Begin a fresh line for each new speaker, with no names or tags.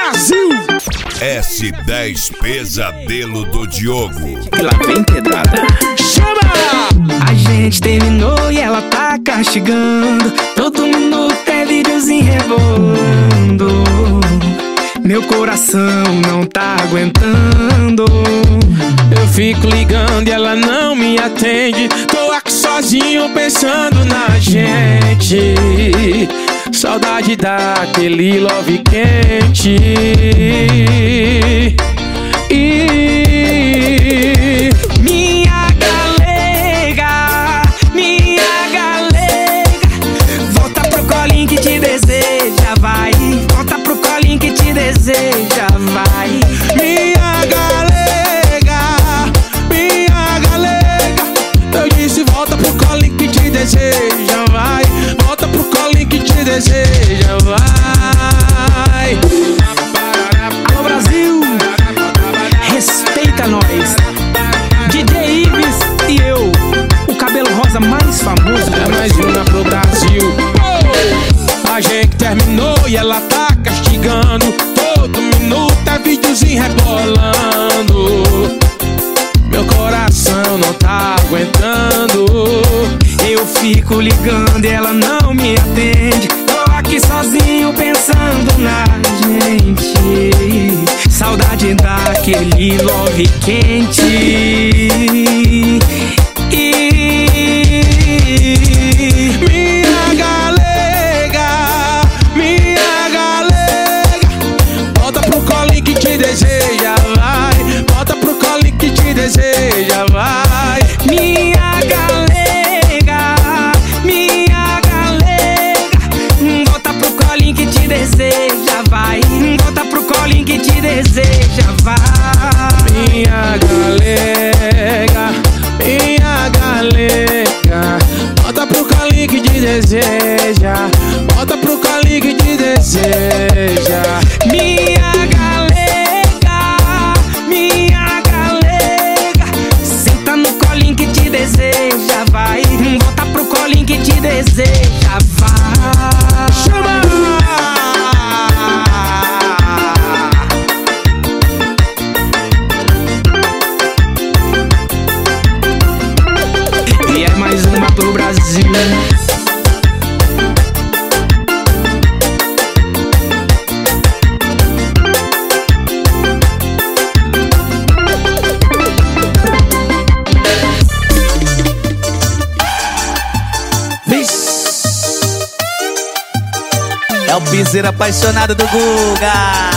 Brasil!
S10 Pesadelo do Diogo.
E lá vem pedrada. Chama!
A gente terminou e ela tá castigando. Todo minuto é videozinho rebolando. Meu coração não tá aguentando.
Eu fico ligando e ela não me atende. Tô aqui sozinho pensando na gente. Saudade daquele love quente. E
minha galega, volta pro colinho que te deseja, vai. Volta pro colinho que te deseja, vai.
minha galega, eu disse volta pro colinho que te deseja, vai. Volta pro colinho que te deseja, vai.
Alô Brasil, respeita nós. DJ Ives e eu, o cabelo rosa mais famoso.
É mais uma pro Brasil. A gente terminou e ela tá castigando. Todo minuto é videozinho rebolando. Meu coração não tá aguentando.
Eu fico ligando e ela não me atende. Tô aqui sozinho pensando na gente. Saudade daquele love quente. E
minha galega, volta pro colinho que te deseja, vai. Volta pro colinho que te deseja, vai.
minha galega, volta pro colinho que te deseja, vai. Volta pro colinho que te deseja, vai.
Minha galega, volta pro colinho que te deseja. Volta pro colinho que te deseja.
Minha galega, senta no colinho que te deseja, vai. Volta pro colinho que te deseja, vai.
Chama!
E é mais uma pro Brasil.
É o piseiro apaixonado do Guga.